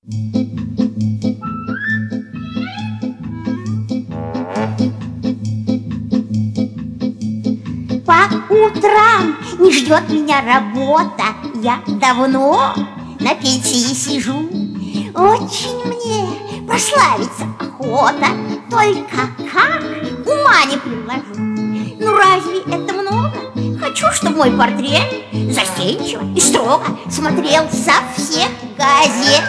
По утрам не ждет меня работа. Я давно на пенсии сижу. Очень мне прославиться охота. Только как ума не приложу. Ну разве это много? Хочу, чтобы мой портрет застенчиво и строго смотрел со всех газет.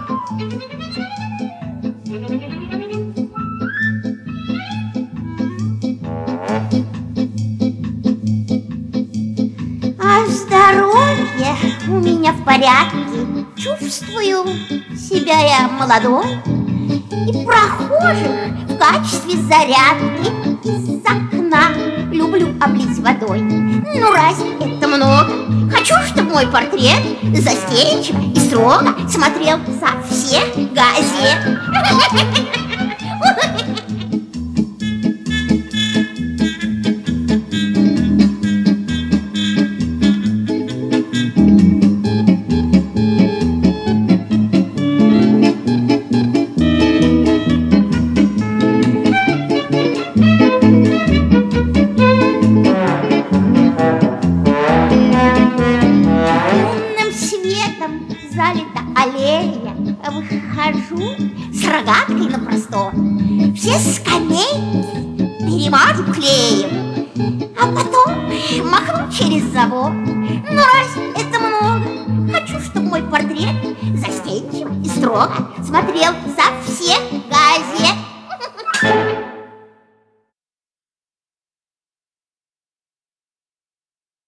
А здоровье у меня в порядке. Чувствую себя я молодой. И прохожих в качестве зарядки из окна люблю облить водой. Ну разве это много? Хочу, чтобы мой портрет застенчиво и строго смотрел со всех газет. Залита аллея, выхожу с рогаткой на простор. Все скамейки перемажу клеем, а потом махну через забор. Но разве это много? Хочу, чтобы мой портрет застенчиво и строго смотрел со всех газет.